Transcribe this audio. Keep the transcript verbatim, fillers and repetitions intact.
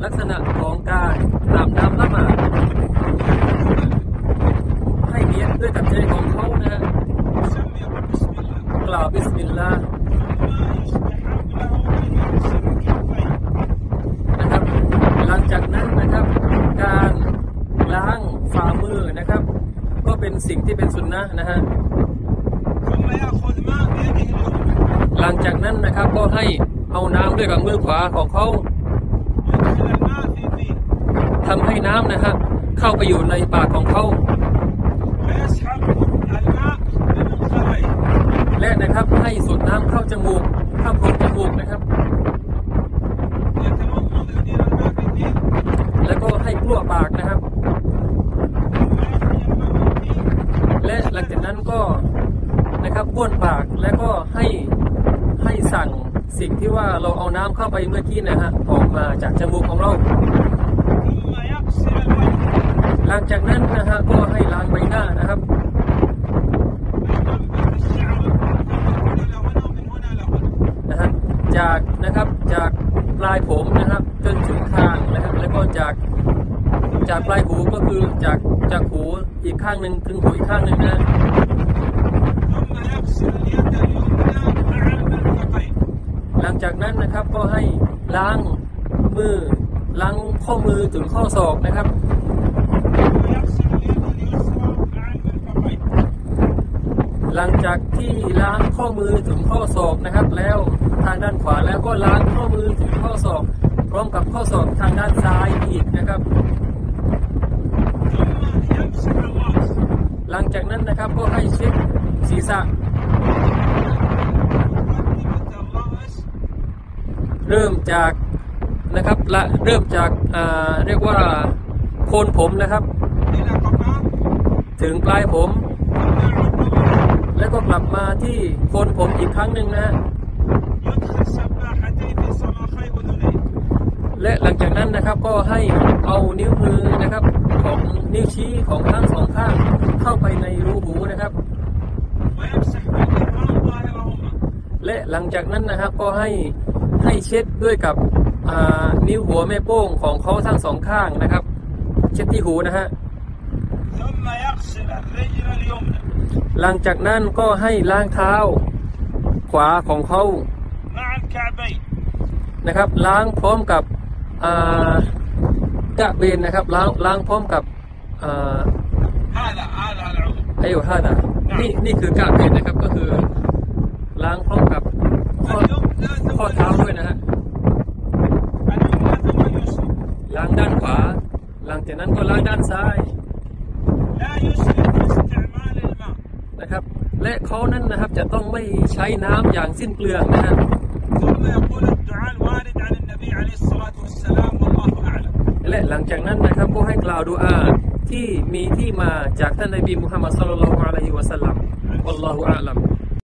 ลักษณะของการอาบน้ำละหมาดให้เนียดด้วยกับใจของเขานะฮะกล่าวบิสมิลลาห์นะครับหลังจากนั้นนะครับการล้างฝ่ามือนะครับก็เป็นสิ่งที่เป็นสุนนะนะฮะหลังจากนั้นนะครับก็ให้เอาน้ำด้วยกับมือขวาของเขาทำให้น้ำนะครับเข้าไปอยู่ในปากของเขาและนะครับให้สูดน้ำเข้าจมูกเข้าโพรงจมูกนะครับแล้วก็ให้กลั้วปากนะครับและหลังจากนั้นก็นะครับบ้วนปากแล้วก็ให้ให้สั่งสิ่งที่ว่าเราเอาน้ำเข้าไปเมื่อกี้นะฮะออกมาจากจมูกของเราหลังจากนั้นนะฮะก็ให้ล้างใบหน้านะครับนะฮะจากนะครับจากปลายผมนะครับจนถึงคางนะครับแล้วก็จากจากปลายหูก็คือจากจากหูอีกข้างหนึ่งถึงหูอีกข้างหนึ่งนะหลังจากนั้นนะครับก็ให้ล้างมือล้างข้อมือถึงข้อศอกนะครับหลังจากที่ล้างข้อมือถึงข้อศอกนะครับแล้วทางด้านขวาแล้วก็ล้างข้อมือถึงข้อศอกพร้อมกับข้อศอกทางด้านซ้ายอีกนะครับหลังจากนั้นนะครับก็ให้เช็ดศีรษะเริ่มจากนะครับละเริ่มจากอ่าเรียกว่าโคนผมนะครับถึงปลายผมแล้วก็กลับมาที่โคนผมอีกครั้งหนึ่งนะฮะและหลังจากนั้นนะครับก็ให้เอานิ้วมือนะครับของนิ้วชี้ของทั้งสองข้างเข้าไปในรูหูนะครับและหลังจากนั้นนะครับก็ให้ให้เช็ดด้วยกับนิ้วหัวแม่โป้งของเขาทั้งสองข้างนะครับเช็ดที่หูนะฮะหลังจากนั้นก็ให้ล้างเท้าขวาของเขานะครับล้างพร้อมกับกะเบนนะครับล้างล้างพร้อมกับไอ้อยู่ห้าดานี่นี่คือกะเบนนะครับก็คือล้างพร้อมกับข้อข้อเท้าด้วยนะฮะล้างด้านขวาหลังจากนั้นก็ล้างด้านซ้ายนะครับและเขานั้นนะครับจะต้องไม่ใช้น้ำอย่างสิ้นเปลืองนะฮะและหลังจากนั้นนะครับก็ให้กล่าวดุอาที่มีที่มาจากท่านนบีมุฮัมมัดศ็อลลัลลอฮุอะลัยฮิวะซัลลัมวัลลอฮุอาลัม